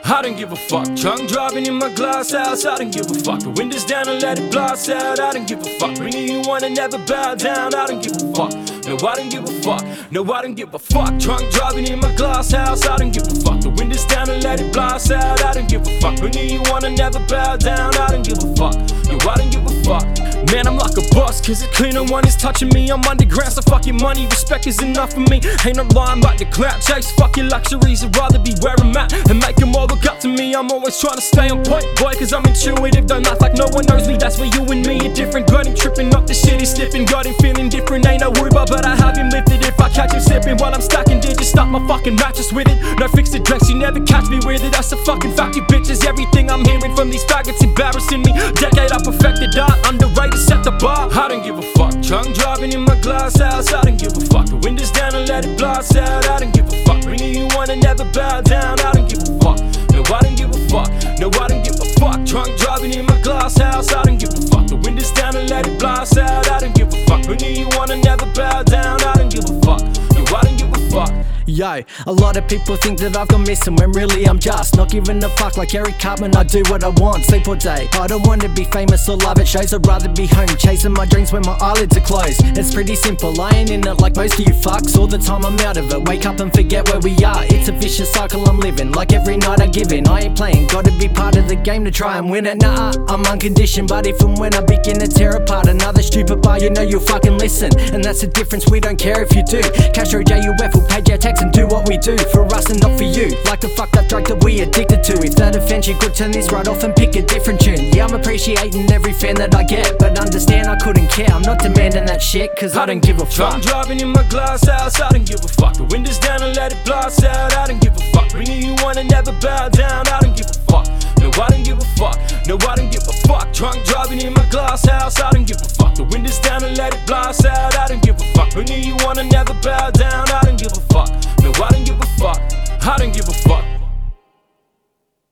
I don't give a fuck. Drunk driving in my glass house, I don't give a fuck. The windows down and let it blast out, I don't give a fuck. Bringing you on and never bow down, I don't give a fuck. No, I don't give a fuck. No, I don't give a fuck. Drunk driving in my glass house, I don't give a fuck. The windows down and let it blast out, I don't give a fuck. Bringing you on and never bow down, I don't give a fuck. No, I don't give a fuck. Man, I'm like a boss, cause it's clear no one is touching me. I'm underground, so fuck your money, respect is enough for me. Ain't no lie, I'm like the clout chase. Fuck your luxuries, I'd rather be where I'm at and make them all look up to me. I'm always trying to stay on point, boy, cause I'm intuitive. Don't act like no one knows me, that's where you and me are different. Got him tripping up the shit, he's slipping. Got him feeling different, ain't no Uber, but I have him lifted. If I catch him slipping while I'm stacking, did you stop my fucking mattress with it? No fixed address, you never catch me with it. That's a fucking fact, you bitches. Everything I'm hearing from these faggots embarrassing me. Decade I perfected art, underrated, set the bar. I don't give a fuck. Drunk driving in my glass house, I don't give a fuck. The windows down and let it blast out, I don't give a fuck. Bringing you on and never bow down, I don't give a fuck. No, I don't give a fuck. No, I don't give a fuck. Drunk driving in my glass house, I don't give a fuck. The windows down and let it blast out, I don't give a fuck. Bringing you on and never bow down, I don't give a fuck. No, I don't give a fuck. Yo, a lot of people think that I've gone missing when really I'm just not giving a fuck. Like Eric Cartman, I do what I want, sleep all day. I don't want to be famous or love at shows, I'd rather be home chasing my dreams when my eyelids are closed. It's pretty simple, I ain't in it like most of you fucks. All the time I'm out of it, wake up and forget where we are. It's a vicious cycle I'm living, like every night I give in. I ain't playing, gotta be part of the game to try and win it. Nah, I'm unconditioned, but if and when I begin to tear apart another stupid bar, you know you'll fucking listen. And that's the difference, we don't care if you do. Castro JUF will pay your tax and do what we do for us and not for you. Like the fucked up drug that we addicted to. If that offends you, good, turn this right off and pick a different tune. Yeah, I'm appreciating every fan that I get, but understand I couldn't care. I'm not demanding that shit, cause I don't give a fuck. I'm driving in my glass house, I don't give a fuck. The windows down and let it blast out, I don't give a fuck. Bringing you on and never bow down, I don't give a fuck. No, I don't give a fuck. No, I don't give a fuck. Drunk driving in my glass house, I don't give a fuck. The windows down and let it blast out, I don't give a fuck. Bringing you on and never bow down, I don't give a fuck. No, I don't give a fuck. I don't give a fuck.